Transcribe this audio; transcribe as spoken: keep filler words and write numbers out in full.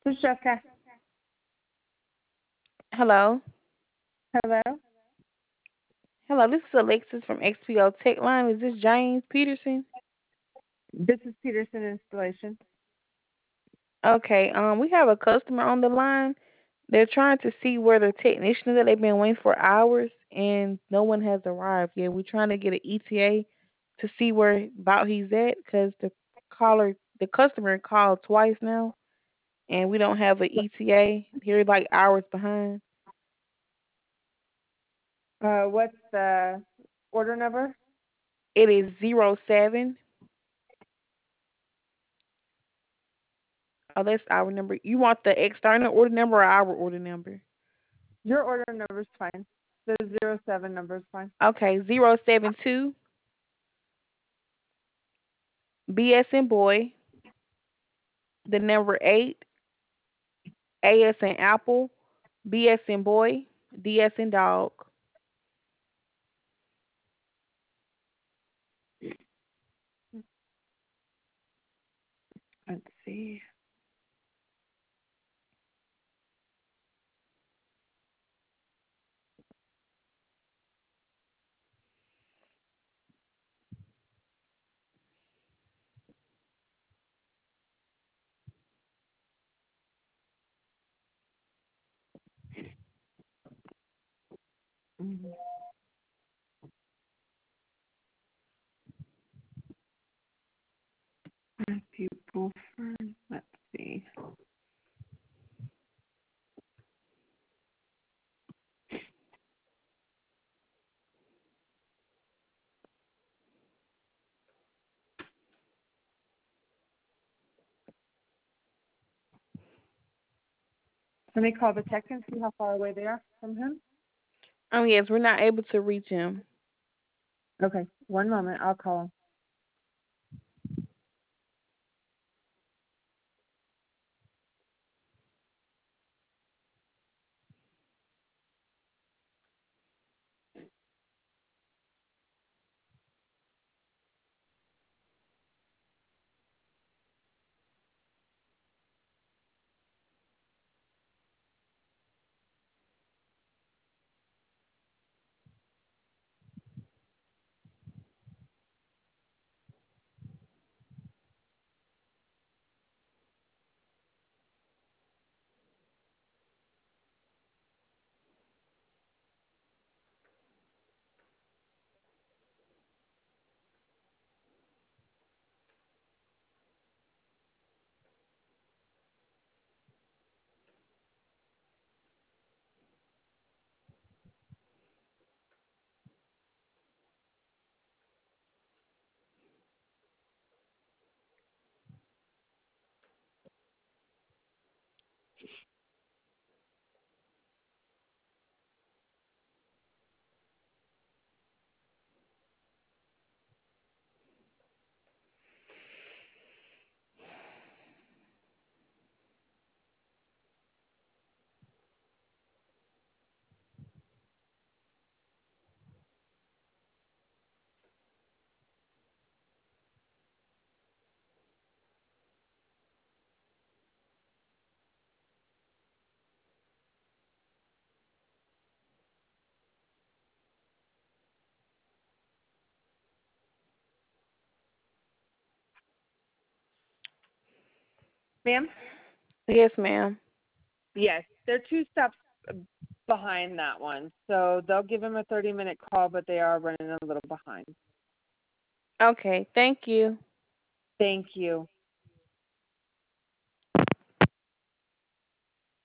This is Jessica. Hello. Hello. Hello, this is Alexis from X P O Tech Line. Is this James Peterson? This is Peterson Installation. Okay, um, we have a customer on the line. They're trying to see where the technician is. That they've been waiting for hours, and no one has arrived yet. We're trying to get an E T A to see where about he's at because the caller, the customer called twice now, and we don't have an E T A. They're like hours behind. Uh, what's the order number? It is zero seven. Oh, that's our number. You want the external order number or our order number? Your order number is fine. The zero seven number is fine. Okay, zero seven two B S in boy, the number eight, A S in apple, B S in boy, D S in dog. Let's see. Mhm. Matthew Bulford. Let's see. Let me call the tech and see how far away they are from him. Um, yes, we're not able to reach him. Okay, one moment. I'll call him. Ma'am? Yes, ma'am. Yes, they're two steps behind that one. So they'll give him a thirty minute call, but they are running a little behind. Okay, thank you. Thank you.